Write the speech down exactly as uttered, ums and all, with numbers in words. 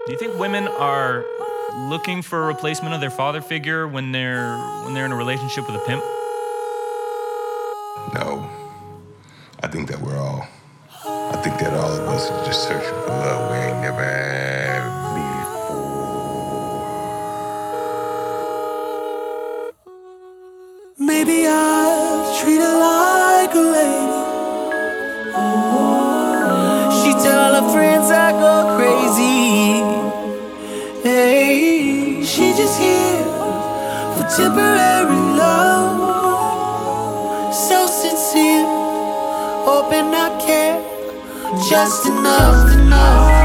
Do you think women are looking for a replacement of their father figure when they're when they're in a relationship with a pimp? No. I think that we're all, I think that all of us are just searching for love we ain't never had before. Maybe I've treated her like a lady. She tell her friends I go crazy. Hey, she just here for temporary love. So sincere, hoping I care just enough, enough.